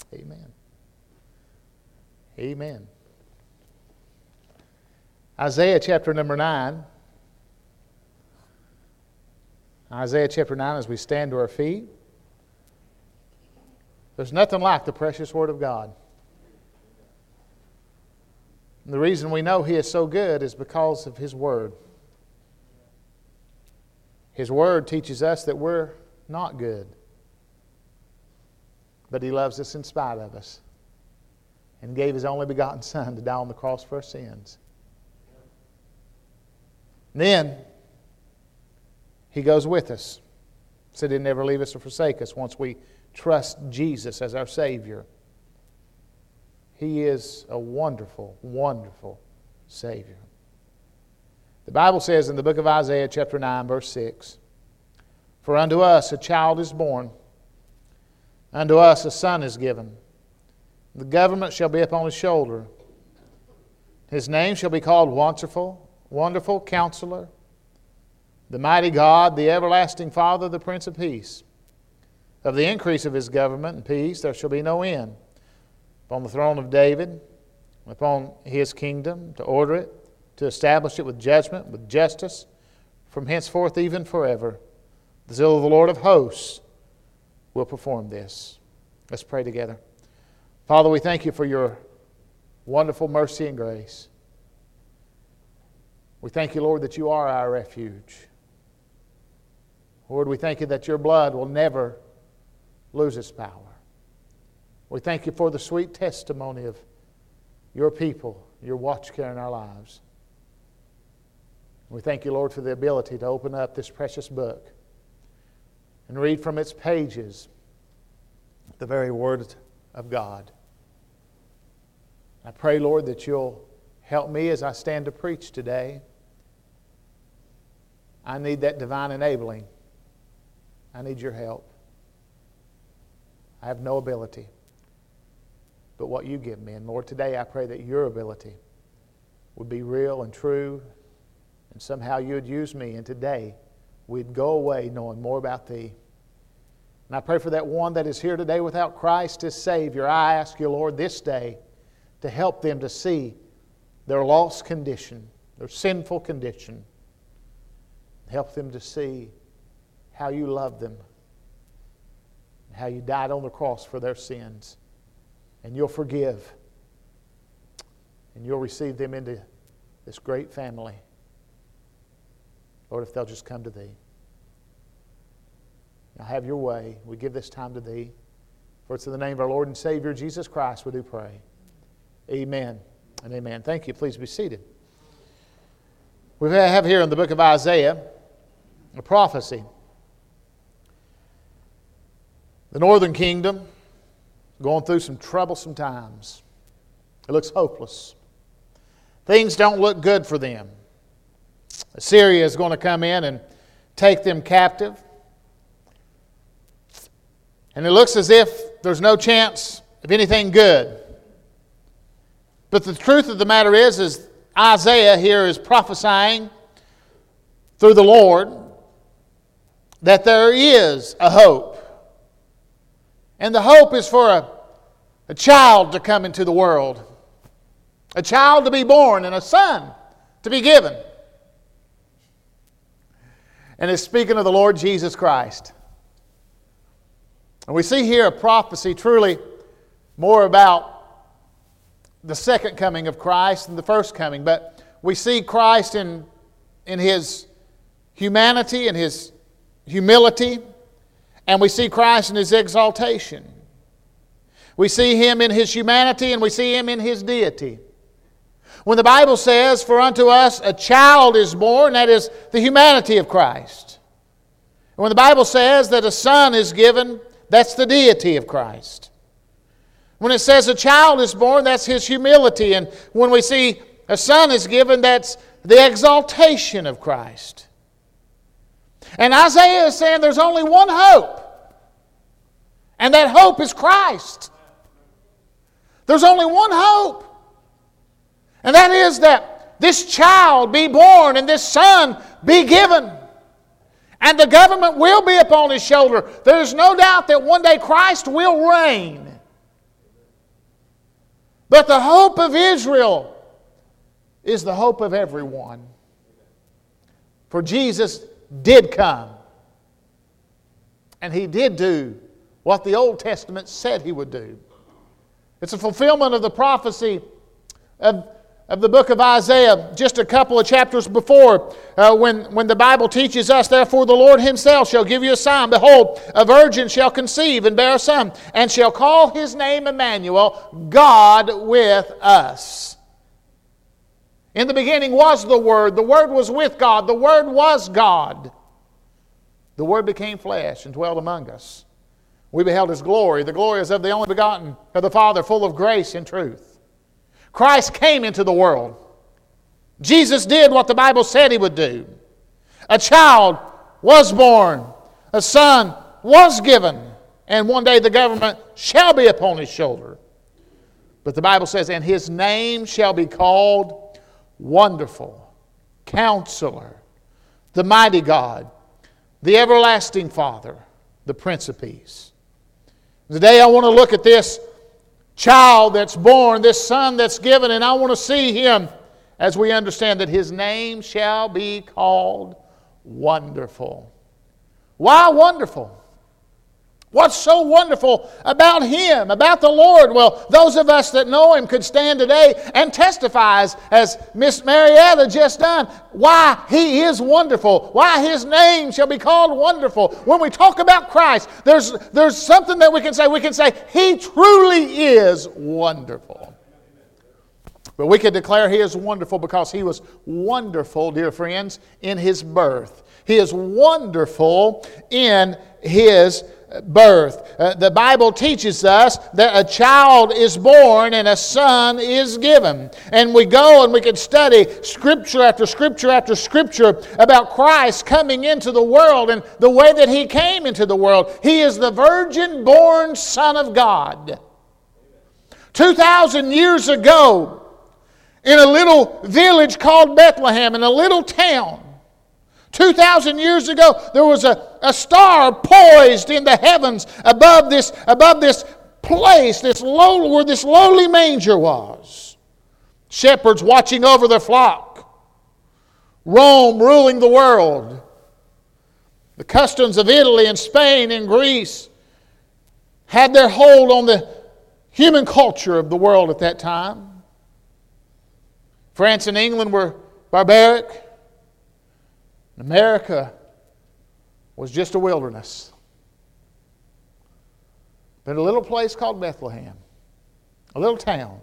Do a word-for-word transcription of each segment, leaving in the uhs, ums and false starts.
Amen. Amen. Isaiah chapter number nine. Isaiah chapter nine, as we stand to our feet. There's nothing like the precious Word of God. And the reason we know He is so good is because of His Word. His Word teaches us that we're not good. But He loves us in spite of us. And gave His only begotten Son to die on the cross for our sins. And then, He goes with us. Said He'd never leave us or forsake us once we trust Jesus as our Savior. He is a wonderful, wonderful Savior. The Bible says in the book of Isaiah chapter nine verse six, "For unto us a child is born, unto us a son is given. The government shall be upon His shoulder. His name shall be called Wonderful, Wonderful Counselor, the Mighty God, the Everlasting Father, the Prince of Peace. Of the increase of His government and peace there shall be no end. Upon the throne of David, upon His kingdom, to order it, to establish it with judgment, with justice, from henceforth even forever. The zeal of the Lord of hosts will perform this." Let's pray together. Father, we thank You for Your wonderful mercy and grace. We thank You, Lord, that You are our refuge. Lord, we thank You that Your blood will never lose its power. We thank You for the sweet testimony of Your people, Your watch care in our lives. We thank You, Lord, for the ability to open up this precious book and read from its pages the very Word of God. I pray, Lord, that You'll help me as I stand to preach today. I need that divine enabling. I need Your help. I have no ability but what You give me. And Lord, today I pray that Your ability would be real and true, and somehow You would use me, and today we'd go away knowing more about Thee. And I pray for that one that is here today without Christ as Savior. I ask You, Lord, this day to help them to see their lost condition, their sinful condition. Help them to see how You love them, how You died on the cross for their sins. And You'll forgive. And You'll receive them into this great family. Lord, if they'll just come to Thee. Now have Your way. We give this time to Thee. For it's in the name of our Lord and Savior, Jesus Christ, we do pray. Amen and amen. Thank you. Please be seated. We have here in the book of Isaiah a prophecy. The northern kingdom is going through some troublesome times. It looks hopeless. Things don't look good for them. Assyria is going to come in and take them captive. And it looks as if there's no chance of anything good. But the truth of the matter is, is Isaiah here is prophesying through the Lord that there is a hope. And the hope is for a, a child to come into the world. A child to be born and a son to be given. And it's speaking of the Lord Jesus Christ. And we see here a prophecy truly more about the second coming of Christ than the first coming. But we see Christ in, in His humanity and His humility. And we see Christ in His exaltation. We see Him in His humanity and we see Him in His deity. When the Bible says, "For unto us a child is born," that is the humanity of Christ. And when the Bible says that a son is given, that's the deity of Christ. When it says a child is born, that's His humility. And when we see a son is given, that's the exaltation of Christ. And Isaiah is saying there's only one hope. And that hope is Christ. There's only one hope. And that is that this child be born and this son be given. And the government will be upon His shoulder. There is no doubt that one day Christ will reign. But the hope of Israel is the hope of everyone. For Jesus did come. And He did do what the Old Testament said He would do. It's a fulfillment of the prophecy of, of the book of Isaiah just a couple of chapters before, uh, when, when the Bible teaches us, therefore the Lord Himself shall give you a sign. Behold, a virgin shall conceive and bear a son, and shall call His name Emmanuel, God with us. In the beginning was the Word. The Word was with God. The Word was God. The Word became flesh and dwelt among us. We beheld His glory. The glory is of the only begotten of the Father, full of grace and truth. Christ came into the world. Jesus did what the Bible said He would do. A child was born. A son was given. And one day the government shall be upon His shoulder. But the Bible says, and His name shall be called Wonderful, Counselor, the Mighty God, the Everlasting Father, the Prince of Peace. Today I want to look at this child that's born, this son that's given, and I want to see Him as we understand that His name shall be called Wonderful. Why wonderful? What's so wonderful about Him, about the Lord? Well, those of us that know Him could stand today and testify, as, as Miss Marietta just done, why He is wonderful, why His name shall be called Wonderful. When we talk about Christ, there's, there's something that we can say. We can say, He truly is wonderful. But we can declare He is wonderful because He was wonderful, dear friends, in His birth. He is wonderful in His birth. Uh, the Bible teaches us that a child is born and a son is given. And we go and we can study scripture after scripture after scripture about Christ coming into the world and the way that He came into the world. He is the virgin-born Son of God. Two thousand years ago, in a little village called Bethlehem, in a little town, Two thousand years ago, there was a, a star poised in the heavens above this, above this place, this low, where this lowly manger was. Shepherds watching over their flock. Rome ruling the world. The customs of Italy and Spain and Greece had their hold on the human culture of the world at that time. France and England were barbaric. America was just a wilderness. But a little place called Bethlehem, a little town,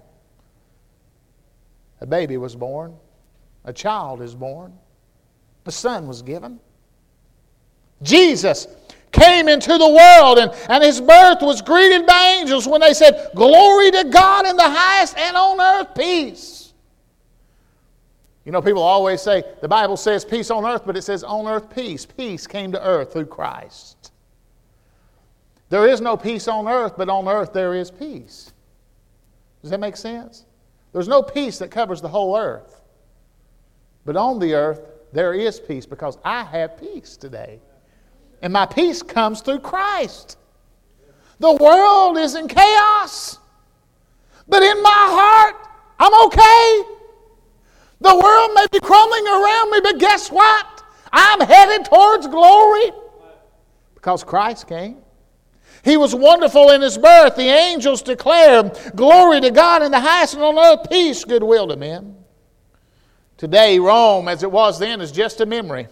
a baby was born, a child is born, a son was given. Jesus came into the world, and, and His birth was greeted by angels when they said, "Glory to God in the highest, and on earth peace." You know, people always say, the Bible says peace on earth, but it says on earth peace. Peace came to earth through Christ. There is no peace on earth, but on earth there is peace. Does that make sense? There's no peace that covers the whole earth. But on the earth there is peace because I have peace today. And my peace comes through Christ. The world is in chaos. But in my heart, I'm okay. The world may be crumbling around me, but guess what? I'm headed towards glory because Christ came. He was wonderful in His birth. The angels declare, "Glory to God in the highest, and on earth peace, goodwill to men." Today, Rome, as it was then, is just a memory.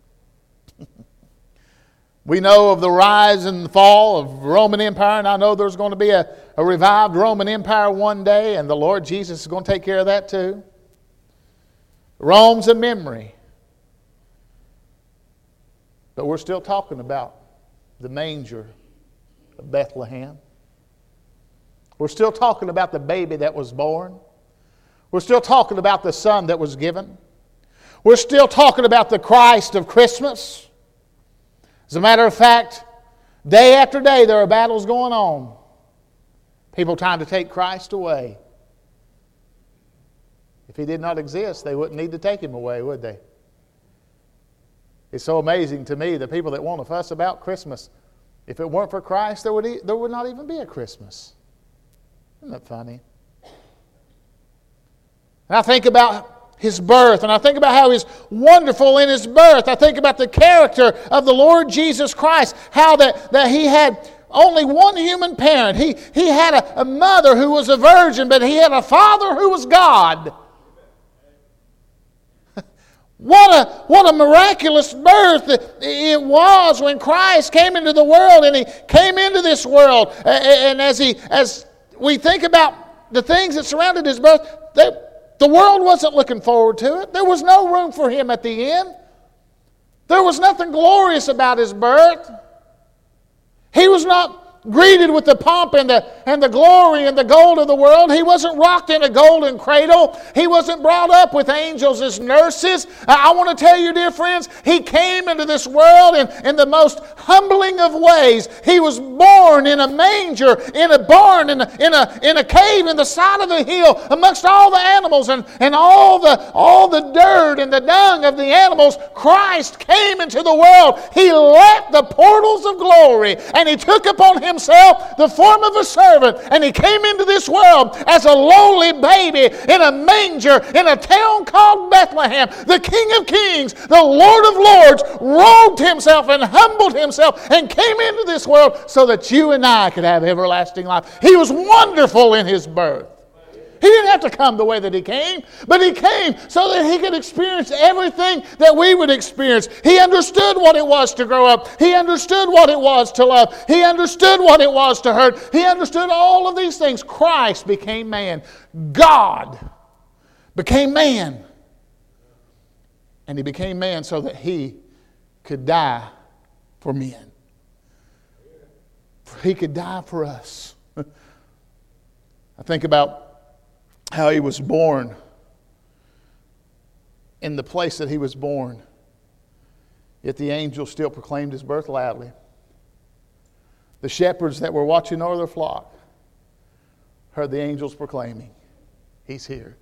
We know of the rise and fall of the Roman Empire, and I know there's going to be a, a revived Roman Empire one day, and the Lord Jesus is going to take care of that too. Rome's a memory. But we're still talking about the manger of Bethlehem. We're still talking about the baby that was born. We're still talking about the son that was given. We're still talking about the Christ of Christmas. As a matter of fact, day after day there are battles going on. People trying to take Christ away. If He did not exist, they wouldn't need to take Him away, would they? It's so amazing to me, the people that want to fuss about Christmas. If it weren't for Christ, there would, e- there would not even be a Christmas. Isn't that funny? And I think about His birth, and I think about how He's wonderful in His birth. I think about the character of the Lord Jesus Christ, how that, that He had only one human parent. He, he had a, a mother who was a virgin, but He had a Father who was God. What a, what a miraculous birth it was when Christ came into the world, and He came into this world. And as he, as we think about the things that surrounded His birth, they, the world wasn't looking forward to it. There was no room for Him at the end. There was nothing glorious about His birth. He was not greeted with the pomp and the, and the glory and the gold of the world. He wasn't rocked in a golden cradle. He wasn't brought up with angels as nurses. I, I want to tell you, dear friends, He came into this world in, in the most humbling of ways. He was born in a manger, in a barn, in a, in a, in a cave in the side of the hill, amongst all the animals and, and all, the, all the dirt and the dung of the animals. Christ came into the world. He left the portals of glory, and He took upon Him Himself the form of a servant, and He came into this world as a lowly baby in a manger in a town called Bethlehem. The King of Kings, the Lord of Lords, robed Himself and humbled Himself and came into this world so that you and I could have everlasting life. He was wonderful in His birth. He didn't have to come the way that He came, but He came so that He could experience everything that we would experience. He understood what it was to grow up. He understood what it was to love. He understood what it was to hurt. He understood all of these things. Christ became man. God became man. And He became man so that He could die for men. He could die for us. I think about how He was born in the place that He was born. Yet the angels still proclaimed His birth loudly. The shepherds that were watching over their flock heard the angels proclaiming, He's here.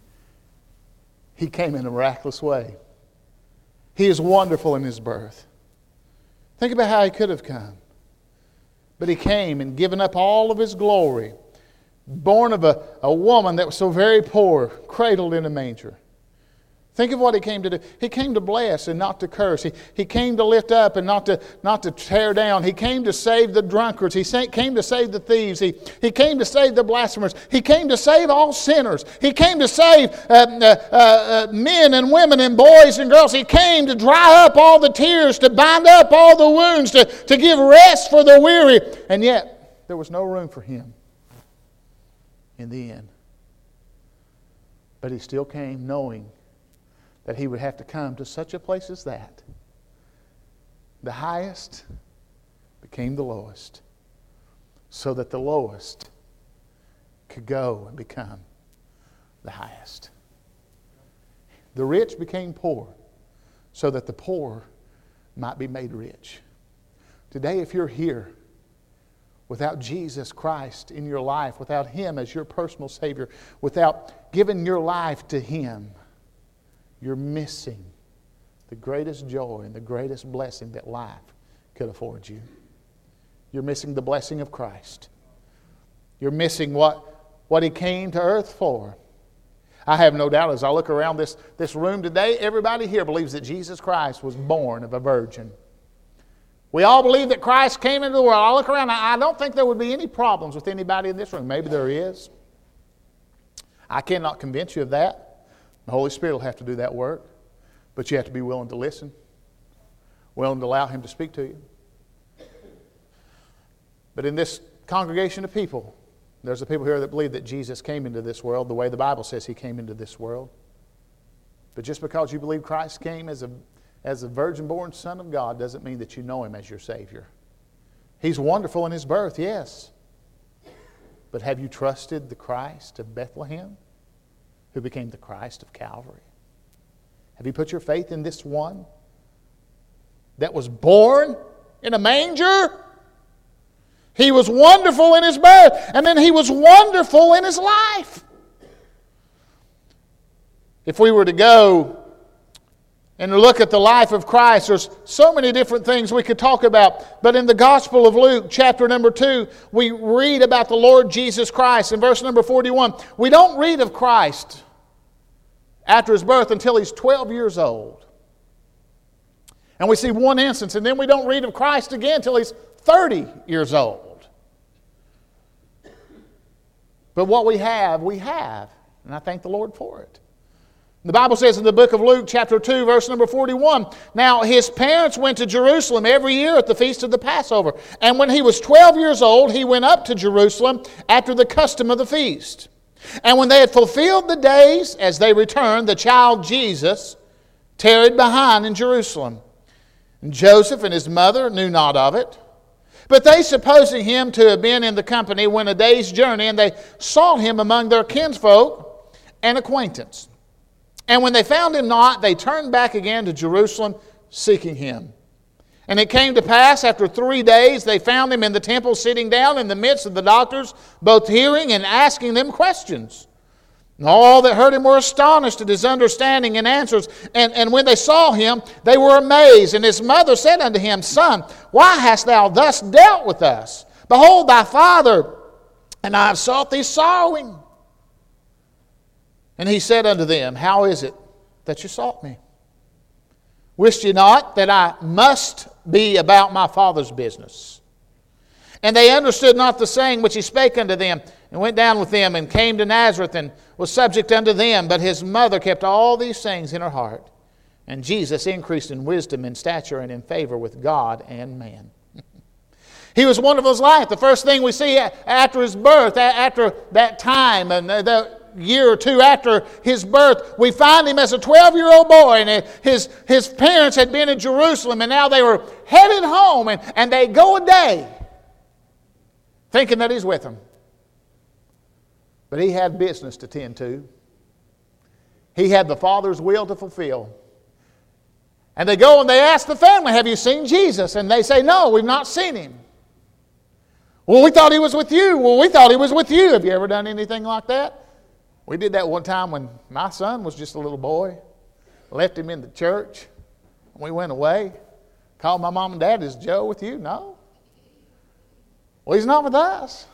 He came in a miraculous way. He is wonderful in His birth. Think about how He could have come. But He came and given up all of His glory, born of a, a woman that was so very poor, cradled in a manger. Think of what He came to do. He came to bless and not to curse. He, he came to lift up and not to, not to tear down. He came to save the drunkards. He sa- came to save the thieves. He, he came to save the blasphemers. He came to save all sinners. He came to save uh, uh, uh, men and women and boys and girls. He came to dry up all the tears, to bind up all the wounds, to, to give rest for the weary. And yet, there was no room for Him in the end. But He still came knowing that He would have to come to such a place as that. The highest became the lowest, so that the lowest could go and become the highest. The rich became poor, so that the poor might be made rich. Today, if you're here without Jesus Christ in your life, without Him as your personal Savior, without giving your life to Him, you're missing the greatest joy and the greatest blessing that life could afford you. You're missing the blessing of Christ. You're missing what, what He came to earth for. I have no doubt as I look around this, this room today, everybody here believes that Jesus Christ was born of a virgin. We all believe that Christ came into the world. I look around, I don't think there would be any problems with anybody in this room. Maybe there is. I cannot convince you of that. The Holy Spirit will have to do that work. But you have to be willing to listen, willing to allow Him to speak to you. But in this congregation of people, there's the people here that believe that Jesus came into this world the way the Bible says He came into this world. But just because you believe Christ came as a as a virgin-born Son of God doesn't mean that you know Him as your Savior. He's wonderful in His birth, yes. But have you trusted the Christ of Bethlehem, who became the Christ of Calvary? Have you put your faith in this one that was born in a manger? He was wonderful in His birth, and then He was wonderful in His life. If we were to go and look at the life of Christ, there's so many different things we could talk about. But in the Gospel of Luke, chapter number two, we read about the Lord Jesus Christ. In verse number forty-one, we don't read of Christ after his birth until he's twelve years old. And we see one instance, and then we don't read of Christ again until he's thirty years old. But what we have, we have. And I thank the Lord for it. The Bible says in the book of Luke, chapter two, verse number forty-one, now his parents went to Jerusalem every year at the feast of the Passover. And when he was twelve years old, he went up to Jerusalem after the custom of the feast. And when they had fulfilled the days, as they returned, the child Jesus tarried behind in Jerusalem. And Joseph and his mother knew not of it. But they, supposing him to have been in the company, went a day's journey, and they sought him among their kinsfolk and acquaintance. And when they found him not, they turned back again to Jerusalem, seeking him. And it came to pass, after three days, they found him in the temple, sitting down in the midst of the doctors, both hearing and asking them questions. And all that heard him were astonished at his understanding and answers. And, and when they saw him, they were amazed. And his mother said unto him, Son, why hast thou thus dealt with us? Behold, thy father and I have sought thee sorrowing. And he said unto them, How is it that you sought me? Wist ye not that I must be about my Father's business? And they understood not the saying which he spake unto them, and went down with them, and came to Nazareth, and was subject unto them. But his mother kept all these things in her heart. And Jesus increased in wisdom, in stature, and in favor with God and man. He was wonderful in his life. The first thing we see after his birth, after that time, and the year or two after his birth, we find him as a twelve-year-old boy, and his, his parents had been in Jerusalem, and now they were headed home, and, and they go a day thinking that he's with them. But he had business to tend to. He had the Father's will to fulfill. And they go and they ask the family, Have you seen Jesus? And they say, No, we've not seen him. Well, we thought he was with you. Well, we thought he was with you. Have you ever done anything like that? We did that one time when my son was just a little boy. Left him in the church. We went away. Called my mom and dad. Is Joe with you? No. Well, he's not with us.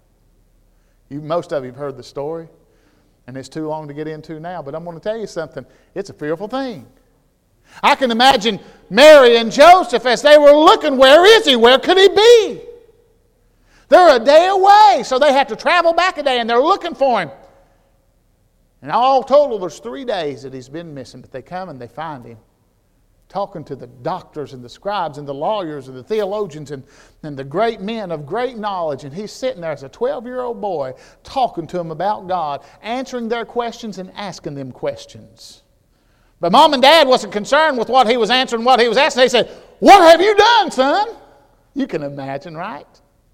You, most of you have heard the story. And it's too long to get into now. But I'm going to tell you something. It's a fearful thing. I can imagine Mary and Joseph as they were looking. Where is he? Where could he be? They're a day away. So they have to travel back a day. And they're looking for him. And all total, there's three days that he's been missing. But they come and they find him, talking to the doctors and the scribes and the lawyers and the theologians and, and the great men of great knowledge. And he's sitting there as a twelve-year-old boy talking to them about God, answering their questions and asking them questions. But mom and dad wasn't concerned with what he was answering, what he was asking. They said, What have you done, son? You can imagine, right?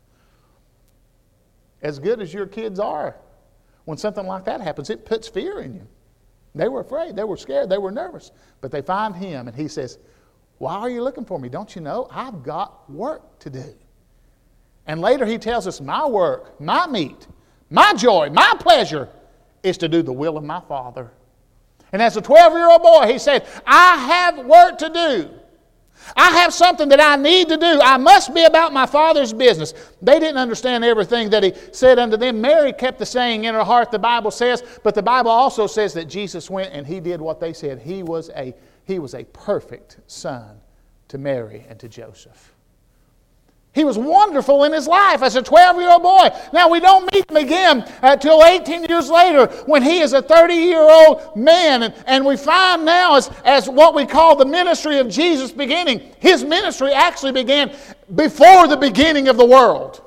As good as your kids are, when something like that happens, it puts fear in you. They were afraid. They were scared. They were nervous. But they find him, and he says, Why are you looking for me? Don't you know I've got work to do? And later he tells us, My work, my meat, my joy, my pleasure is to do the will of my Father. And as a twelve-year-old boy, he said, I have work to do. I have something that I need to do. I must be about my Father's business. They didn't understand everything that he said unto them. Mary kept the saying in her heart, the Bible says, but the Bible also says that Jesus went and he did what they said. He was a, he was a perfect son to Mary and to Joseph. He was wonderful in his life as a twelve-year-old boy. Now, we don't meet him again until eighteen years later when he is a thirty-year-old man. And, and we find now as, as what we call the ministry of Jesus beginning. His ministry actually began before the beginning of the world.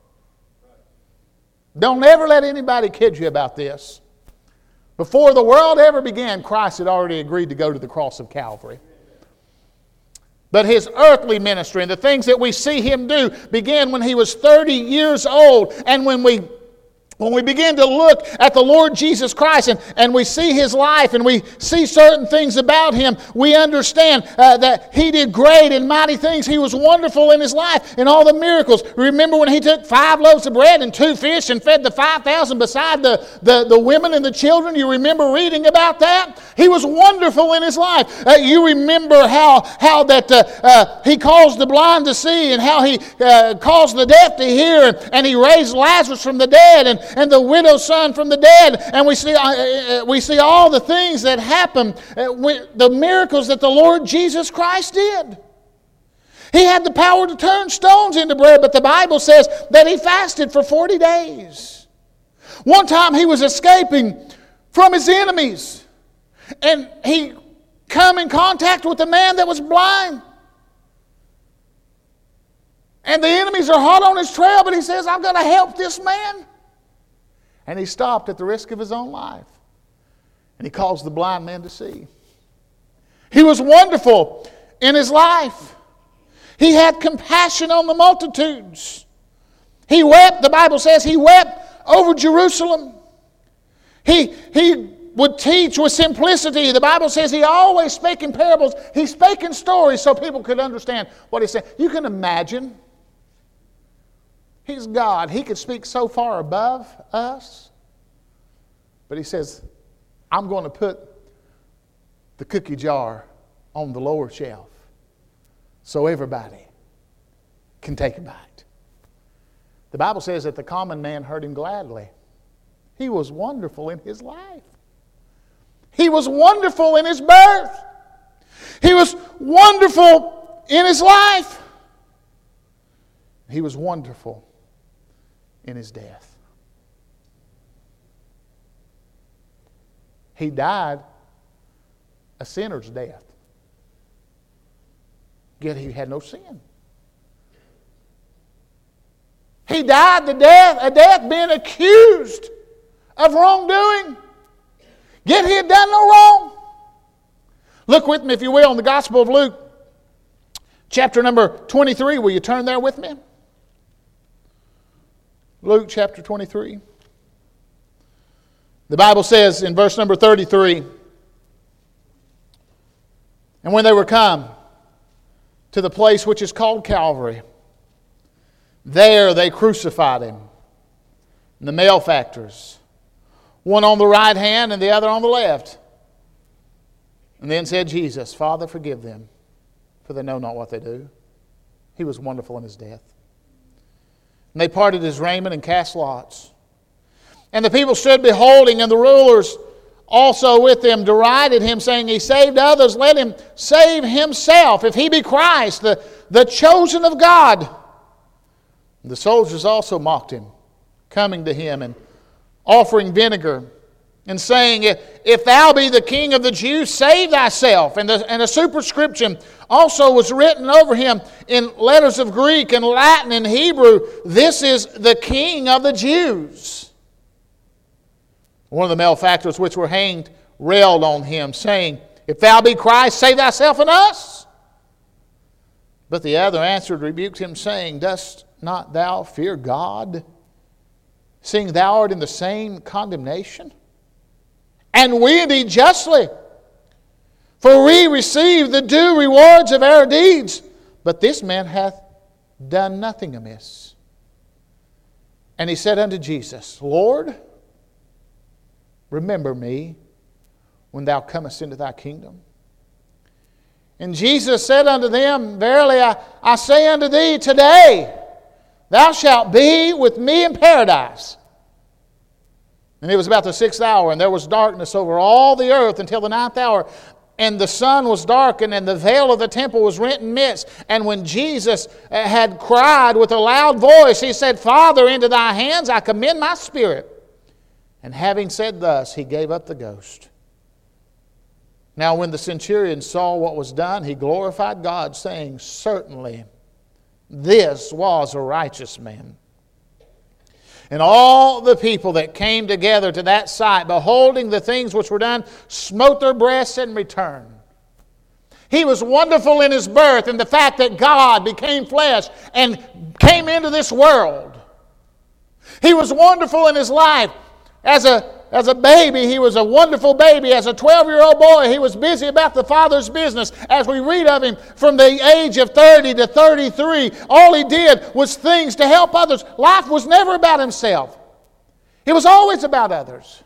Don't ever let anybody kid you about this. Before the world ever began, Christ had already agreed to go to the cross of Calvary. But his earthly ministry and the things that we see him do began when he was thirty years old. And when we When we begin to look at the Lord Jesus Christ and, and we see his life and we see certain things about him, we understand uh, that he did great and mighty things. He was wonderful in his life and all the miracles. Remember when he took five loaves of bread and two fish and fed the five thousand beside the, the, the women and the children? You remember reading about that? He was wonderful in his life. Uh, you remember how, how that uh, uh, he caused the blind to see and how he uh, caused the deaf to hear and, and he raised Lazarus from the dead and and the widow's son from the dead. And we see, uh, we see all the things that happen, uh, with the miracles that the Lord Jesus Christ did. He had the power to turn stones into bread, but the Bible says that He fasted for forty days. One time He was escaping from His enemies, and He come in contact with a man that was blind. And the enemies are hot on His trail, but He says, I'm going to help this man. And He stopped at the risk of His own life. And He caused the blind man to see. He was wonderful in His life. He had compassion on the multitudes. He wept, the Bible says, He wept over Jerusalem. He, he would teach with simplicity. The Bible says He always spake in parables. He spake in stories so people could understand what He said. You can imagine. He's God. He could speak so far above us. But He says, I'm going to put the cookie jar on the lower shelf so everybody can take a bite. The Bible says that the common man heard Him gladly. He was wonderful in His life. He was wonderful in His birth. He was wonderful in His life. He was wonderful in His death. He died a sinner's death. Yet He had no sin. He died the death, a death being accused of wrongdoing. Yet He had done no wrong. Look with me, if you will, in the Gospel of Luke, chapter number twenty-three. Will you turn there with me? Luke chapter twenty-three. The Bible says in verse number thirty-three, and when they were come to the place which is called Calvary, there they crucified Him, and the malefactors, one on the right hand and the other on the left. And then said Jesus, Father, forgive them, for they know not what they do. He was wonderful in His death. And they parted His raiment and cast lots. And the people stood beholding, and the rulers also with them derided Him, saying, He saved others, let Him save Himself, if He be Christ, the, the chosen of God. And the soldiers also mocked Him, coming to Him and offering vinegar, and saying, If Thou be the King of the Jews, save Thyself. And, the, and a superscription also was written over Him in letters of Greek and Latin and Hebrew, This is the King of the Jews. One of the malefactors which were hanged railed on Him, saying, If Thou be Christ, save Thyself and us. But the other answered, rebuked Him, saying, Dost not thou fear God, seeing thou art in the same condemnation? And we indeed justly, for we receive the due rewards of our deeds. But this man hath done nothing amiss. And he said unto Jesus, Lord, remember me when Thou comest into Thy kingdom. And Jesus said unto them, Verily I, I say unto thee, today thou shalt be with me in paradise. And it was about the sixth hour, and there was darkness over all the earth until the ninth hour. And the sun was darkened, and the veil of the temple was rent in midst. And when Jesus had cried with a loud voice, He said, Father, into Thy hands I commend my spirit. And having said thus, He gave up the ghost. Now when the centurion saw what was done, he glorified God, saying, Certainly this was a righteous man. And all the people that came together to that sight, beholding the things which were done, smote their breasts and returned. He was wonderful in His birth, and the fact that God became flesh and came into this world. He was wonderful in His life. As a, as a baby, He was a wonderful baby. As a twelve-year-old boy, He was busy about the Father's business. As we read of Him from the age of thirty to thirty-three, all He did was things to help others. Life was never about Himself. It was always about others.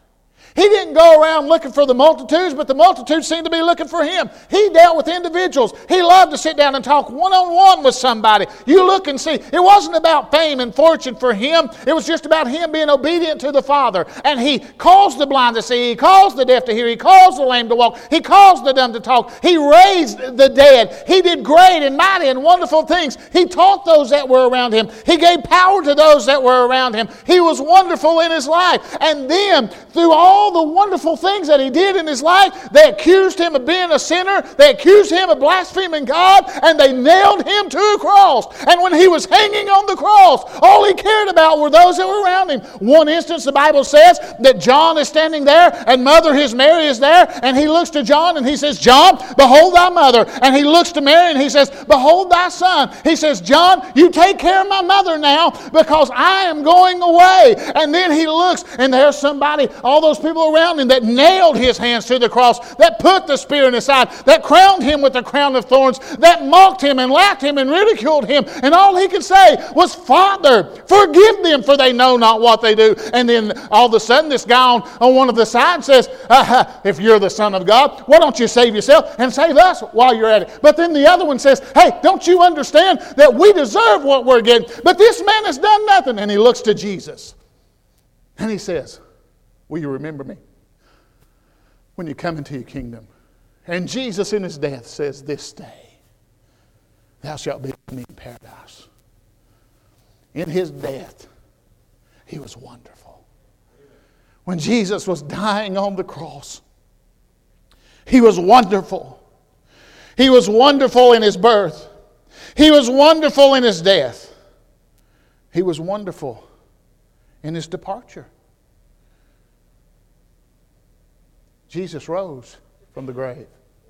He didn't go around looking for the multitudes, but the multitudes seemed to be looking for him. He dealt with individuals. He loved to sit down and talk one-on-one with somebody. You look and see. It wasn't about fame and fortune for him. It was just about him being obedient to the Father. And he caused the blind to see. He caused the deaf to hear. He caused the lame to walk. He caused the dumb to talk. He raised the dead. He did great and mighty and wonderful things. He taught those that were around him. He gave power to those that were around him. He was wonderful in his life. And then, through all the wonderful things that he did in his life, they accused him of being a sinner. They accused him of blaspheming God, and they nailed him to a cross. And when he was hanging on the cross, all he cared about were those that were around him. One instance, the Bible says that John is standing there, and mother his Mary is there, and he looks to John and he says, John, behold thy mother. And he looks to Mary and he says, behold thy son. He says, John, you take care of my mother now, because I am going away. And then he looks, and there's somebody, all those people around him that nailed his hands to the cross, that put the spear in his side, that crowned him with the crown of thorns, that mocked him and laughed him and ridiculed him. And all he could say was, Father, forgive them, for they know not what they do. And then all of a sudden this guy on, on one of the sides says, uh, if you're the Son of God, why don't you save yourself and save us while you're at it? But then the other one says, hey, don't you understand that we deserve what we're getting? But this man has done nothing. And he looks to Jesus and he says, will you remember me when you come into your kingdom? And Jesus in his death says, this day thou shalt be with me in paradise. In his death, he was wonderful. When Jesus was dying on the cross, he was wonderful. He was wonderful in his birth. He was wonderful in his death. He was wonderful in his departure. Jesus rose from the grave.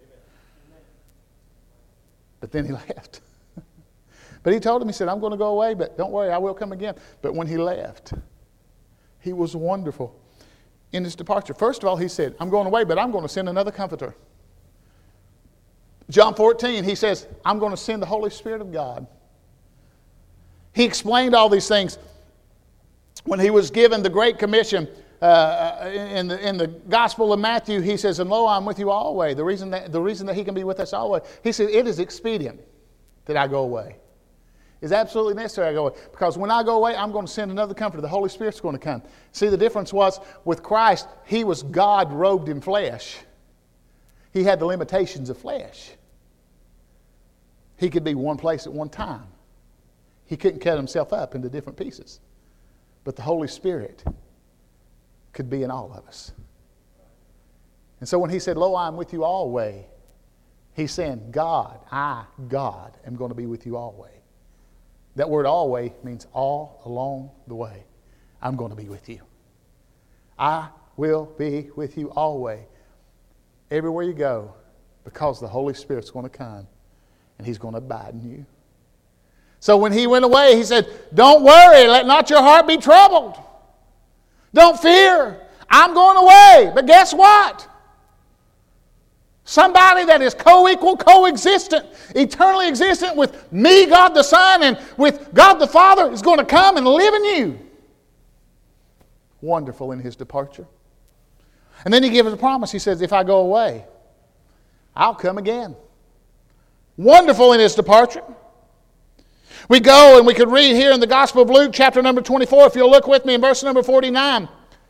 But then he left. But he told him, he said, I'm going to go away, but don't worry, I will come again. But when he left, he was wonderful in his departure. First of all, he said, I'm going away, but I'm going to send another comforter. John fourteen, he says, I'm going to send the Holy Spirit of God. He explained all these things when he was given the Great Commission. Uh, in the in the Gospel of Matthew, he says, and lo, I'm with you always. The reason that the reason that he can be with us always, he said, it is expedient that I go away. It's absolutely necessary I go away. Because when I go away, I'm going to send another comforter. The Holy Spirit's going to come. See, the difference was with Christ, he was God robed in flesh. He had the limitations of flesh. He could be one place at one time. He couldn't cut himself up into different pieces. But the Holy Spirit could be in all of us. And so when he said, lo, I am with you always, he's saying, God, I, God, am going to be with you always. That word always means all along the way. I'm going to be with you. I will be with you always. Everywhere you go, because the Holy Spirit's going to come and he's going to abide in you. So when he went away, he said, don't worry, let not your heart be troubled. Don't fear. I'm going away. But guess what? Somebody that is co-equal, co-existent, eternally existent with me, God the Son, and with God the Father is going to come and live in you. Wonderful in his departure. And then he gives a promise. He says, if I go away, I'll come again. Wonderful in his departure. We go and we could read here in the Gospel of Luke, chapter number twenty-four, if you'll look with me in verse number forty-nine.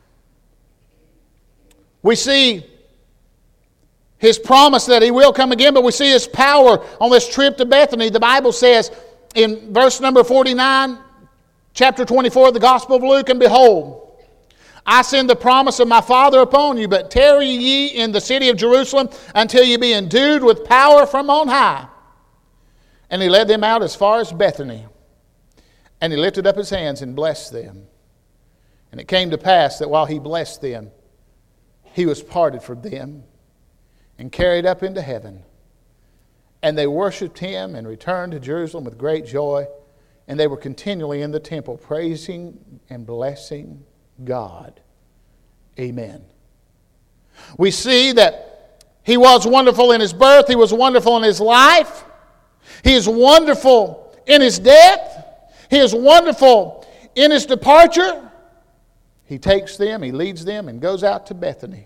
We see his promise that he will come again, but we see his power on this trip to Bethany. The Bible says in verse number forty-nine, chapter twenty-four of the Gospel of Luke, and behold, I send the promise of my Father upon you, but tarry ye in the city of Jerusalem until ye be endued with power from on high. And he led them out as far as Bethany. And he lifted up his hands and blessed them. And it came to pass that while he blessed them, he was parted from them and carried up into heaven. And they worshipped him and returned to Jerusalem with great joy. And they were continually in the temple praising and blessing God. Amen. We see that he was wonderful in his birth. He was wonderful in his life. He is wonderful in his death. He is wonderful in his departure. He takes them, He leads them, and goes out to Bethany.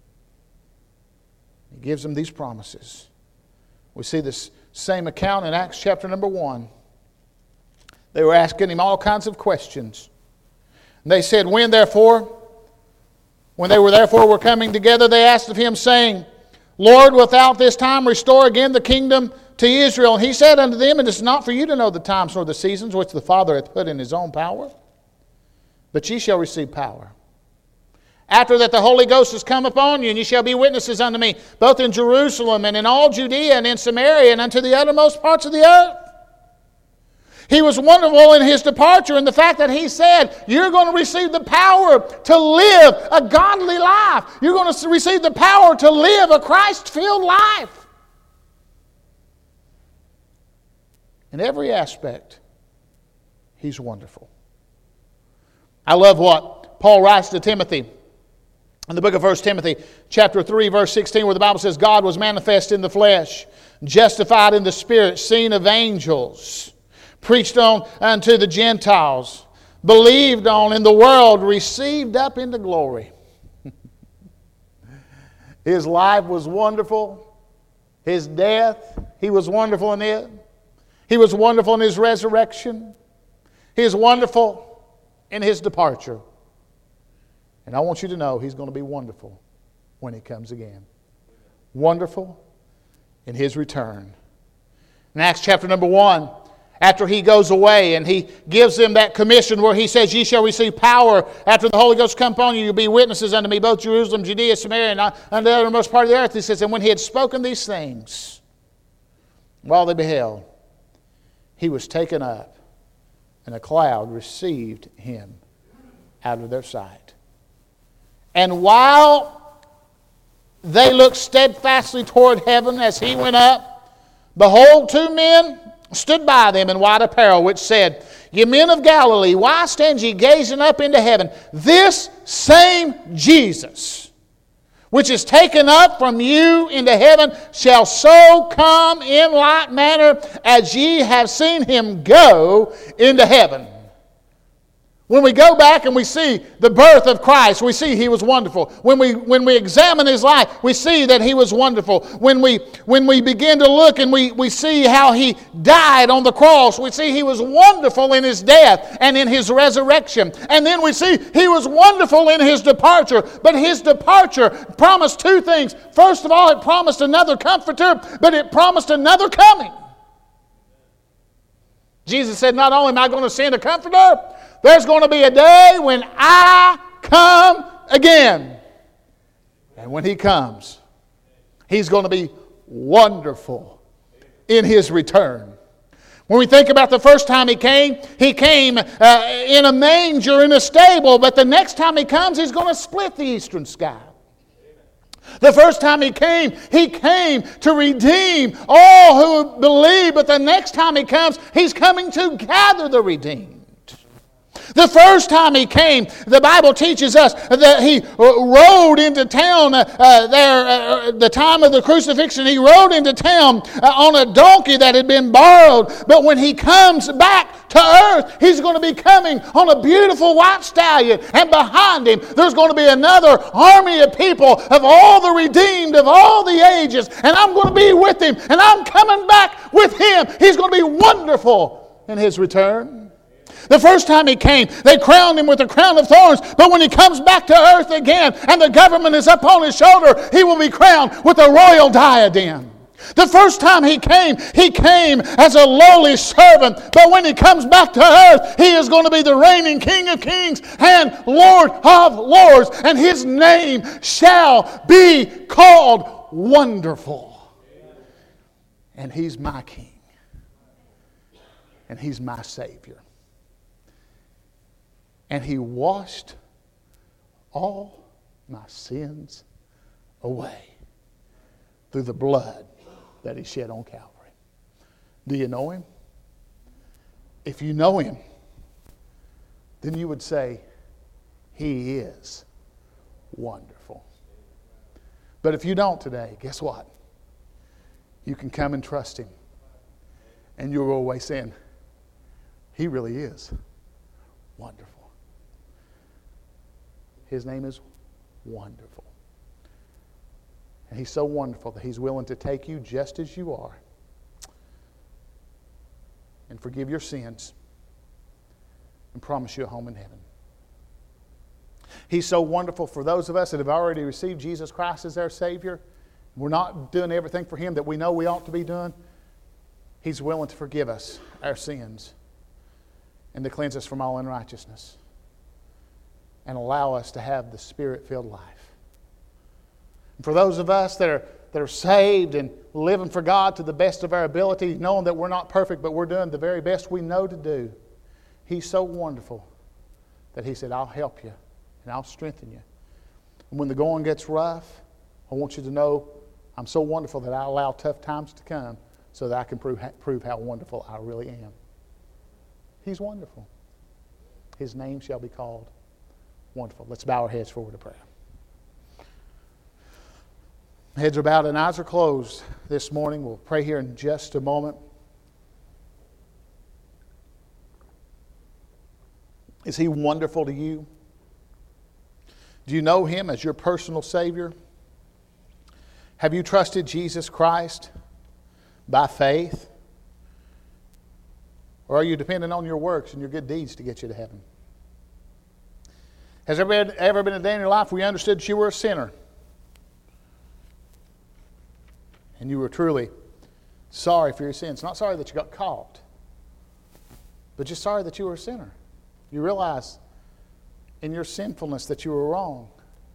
He gives them these promises. We see this same account in Acts chapter number one. They were asking Him all kinds of questions. And they said, when therefore, when they were therefore were coming together, they asked of Him, saying, Lord, wilt thou this time restore again the kingdom to Israel? And He said unto them, it is not for you to know the times nor the seasons which the Father hath put in His own power, but ye shall receive power. After that the Holy Ghost is come upon you, and ye shall be witnesses unto me, both in Jerusalem and in all Judea and in Samaria and unto the uttermost parts of the earth. He was wonderful in His departure, and the fact that He said, you're going to receive the power to live a godly life. You're going to receive the power to live a Christ-filled life. In every aspect, He's wonderful. I love what Paul writes to Timothy in the book of First Timothy, chapter three, verse sixteen, where the Bible says, God was manifest in the flesh, justified in the Spirit, seen of angels, preached on unto the Gentiles, believed on in the world, received up into glory. His life was wonderful. His death, He was wonderful in it. He was wonderful in His resurrection. He is wonderful in His departure. And I want you to know He's going to be wonderful when He comes again. Wonderful in His return. In Acts chapter number one, after He goes away and He gives them that commission where He says, ye shall receive power after the Holy Ghost come upon you. You'll be witnesses unto me, both Jerusalem, Judea, Samaria, and unto the uttermost part of the earth. He says, and when He had spoken these things, while they beheld, He was taken up, and a cloud received Him out of their sight. And while they looked steadfastly toward heaven as He went up, behold, two men stood by them in white apparel, which said, Ye men of Galilee, why stand ye gazing up into heaven? This same Jesus, which is taken up from you into heaven, shall so come in like manner as ye have seen Him go into heaven. When we go back and we see the birth of Christ, we see He was wonderful. When we, when we examine His life, we see that He was wonderful. When we, when we begin to look and we, we see how He died on the cross, we see He was wonderful in His death and in His resurrection. And then we see He was wonderful in His departure. But His departure promised two things. First of all, it promised another comforter, but it promised another coming. Jesus said, not only am I going to send a comforter, there's going to be a day when I come again. And when He comes, He's going to be wonderful in His return. When we think about the first time He came, He came uh, in a manger in a stable, but the next time He comes, He's going to split the eastern sky. The first time He came, He came to redeem all who believe, but the next time He comes, He's coming to gather the redeemed. The first time He came, the Bible teaches us that He rode into town uh, uh, there, uh, the time of the crucifixion. He rode into town uh, on a donkey that had been borrowed. But when He comes back to earth, He's going to be coming on a beautiful white stallion. And behind Him, there's going to be another army of people, of all the redeemed, of all the ages. And I'm going to be with Him. And I'm coming back with Him. He's going to be wonderful in His return. The first time He came, they crowned Him with a crown of thorns. But when He comes back to earth again and the government is up on His shoulder, He will be crowned with a royal diadem. The first time He came, He came as a lowly servant. But when He comes back to earth, He is going to be the reigning King of kings and Lord of lords. And His name shall be called Wonderful. And He's my King. And He's my Savior. And He washed all my sins away through the blood that He shed on Calvary. Do you know Him? If you know Him, then you would say, He is wonderful. But if you don't today, guess what? You can come and trust Him. And you'll go away saying, He really is wonderful. His name is Wonderful. And He's so wonderful that He's willing to take you just as you are and forgive your sins and promise you a home in heaven. He's so wonderful for those of us that have already received Jesus Christ as our Savior. We're not doing everything for Him that we know we ought to be doing. He's willing to forgive us our sins and to cleanse us from all unrighteousness and allow us to have the Spirit-filled life. And for those of us that are, that are saved and living for God to the best of our ability, knowing that we're not perfect, but we're doing the very best we know to do, He's so wonderful that He said, I'll help you and I'll strengthen you. And when the going gets rough, I want you to know I'm so wonderful that I allow tough times to come so that I can prove, prove how wonderful I really am. He's wonderful. His name shall be called Wonderful. Let's bow our heads forward to prayer. Heads are bowed and eyes are closed this morning. We'll pray here in just a moment. Is He wonderful to you? Do you know Him as your personal Savior? Have you trusted Jesus Christ by faith? Or are you dependent on your works and your good deeds to get you to heaven? Has there been, ever been a day in your life where you understood that you were a sinner? And you were truly sorry for your sins. Not sorry that you got caught, but just sorry that you were a sinner. You realize in your sinfulness that you were wrong.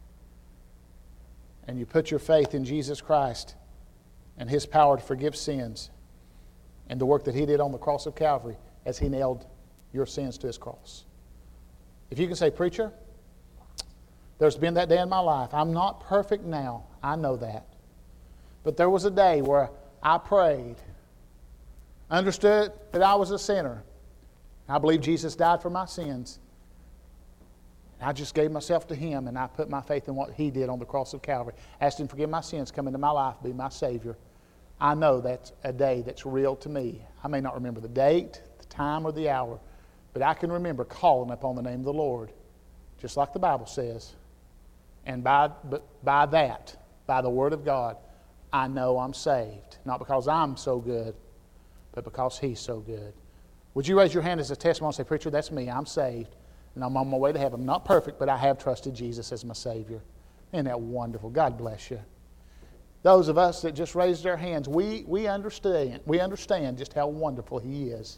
And you put your faith in Jesus Christ and His power to forgive sins and the work that He did on the cross of Calvary as He nailed your sins to His cross. If you can say, preacher, there's been that day in my life. I'm not perfect now. I know that. But there was a day where I prayed, understood that I was a sinner. I believe Jesus died for my sins. I just gave myself to Him and I put my faith in what He did on the cross of Calvary. Asked Him to forgive my sins, come into my life, be my Savior. I know that's a day that's real to me. I may not remember the date, the time, or the hour, but I can remember calling upon the name of the Lord, just like the Bible says. And by, by that, by the Word of God, I know I'm saved. Not because I'm so good, but because He's so good. Would you raise your hand as a testimony and say, preacher, that's me. I'm saved. And I'm on my way to heaven. I'm not perfect, but I have trusted Jesus as my Savior. Isn't that wonderful? God bless you. Those of us that just raised our hands, we, we understand. We understand just how wonderful He is.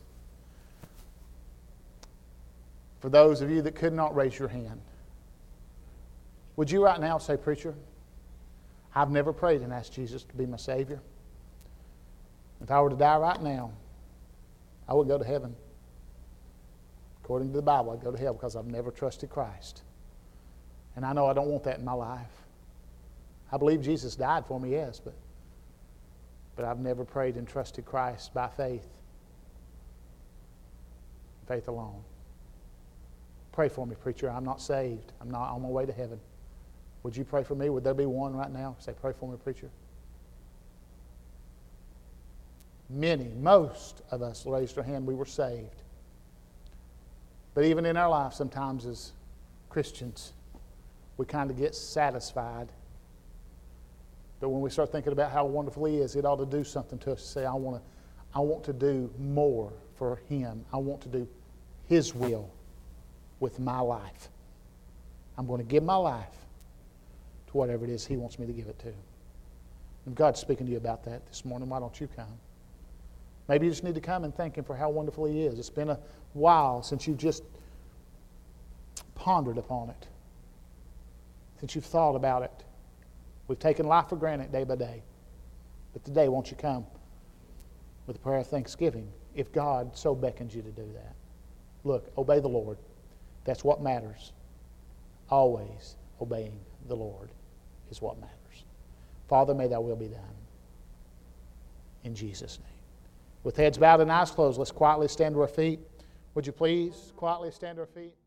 For those of you that could not raise your hand, would you right now say, preacher, I've never prayed and asked Jesus to be my Savior. If I were to die right now, I would go to heaven. According to the Bible, I'd go to hell because I've never trusted Christ. And I know I don't want that in my life. I believe Jesus died for me, yes, but, but I've never prayed and trusted Christ by faith. Faith alone. Pray for me, preacher. I'm not saved. I'm not on my way to heaven. Would you pray for me? Would there be one right now? Say, pray for me, preacher. Many, most of us raised our hand. We were saved. But even in our life, sometimes as Christians, we kind of get satisfied. But when we start thinking about how wonderful He is, it ought to do something to us to say, I want to, I want to do more for Him. I want to do His will with my life. I'm going to give my life to whatever it is He wants me to give it to. If God's speaking to you about that this morning, why don't you come? Maybe you just need to come and thank Him for how wonderful He is. It's been a while since you've just pondered upon it, since you've thought about it. We've taken life for granted day by day. But today, won't you come with a prayer of thanksgiving if God so beckons you to do that? Look, obey the Lord. That's what matters. Always obeying the Lord is what matters. Father, may Thy will be done. In Jesus' name. With heads bowed and eyes closed, let's quietly stand to our feet. Would you please quietly stand to our feet?